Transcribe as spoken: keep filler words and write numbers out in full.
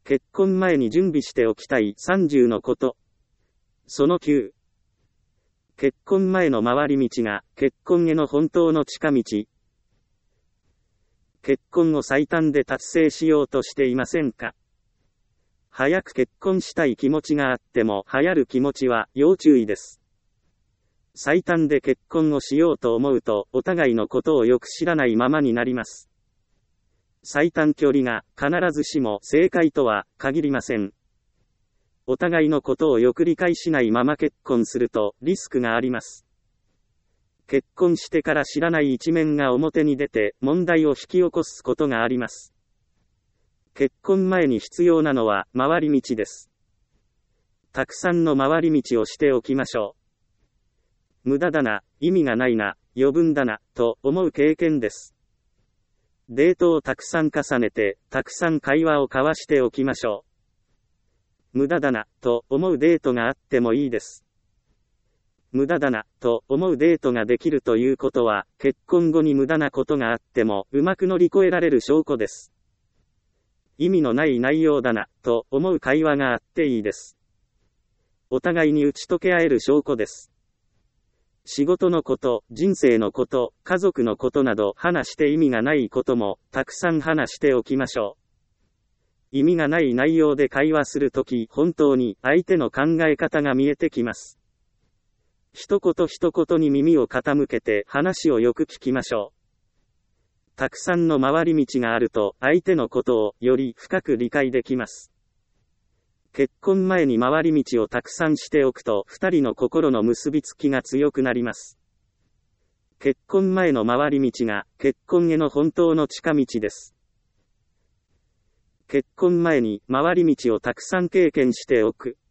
結婚前に準備しておきたいさんじゅうのこと。そのきゅう。結婚前の回り道が結婚への本当の近道。結婚を最短で達成しようとしていませんか？早く結婚したい気持ちがあっても流行る気持ちは要注意です。最短で結婚をしようと思うとお互いのことをよく知らないままになります。最短距離が必ずしも正解とは限りません。お互いのことをよく理解しないまま結婚するとリスクがあります。結婚してから知らない一面が表に出て問題を引き起こすことがあります。結婚前に必要なのは回り道です。たくさんの回り道をしておきましょう。無駄だな、意味がないな、余分だな、と思う経験です。デートをたくさん重ねて、たくさん会話を交わしておきましょう。無駄だな、と思うデートがあってもいいです。無駄だな、と思うデートができるということは、結婚後に無駄なことがあっても、うまく乗り越えられる証拠です。意味のない内容だな、と思う会話があっていいです。お互いに打ち解け合える証拠です。仕事のこと、人生のこと、家族のことなど話して意味がないこともたくさん話しておきましょう。意味がない内容で会話するとき、本当に相手の考え方が見えてきます。一言一言に耳を傾けて話をよく聞きましょう。たくさんの回り道があると相手のことをより深く理解できます。結婚前に回り道をたくさんしておくと二人の心の結びつきが強くなります。結婚前の回り道が結婚への本当の近道です。結婚前に回り道をたくさん経験しておく。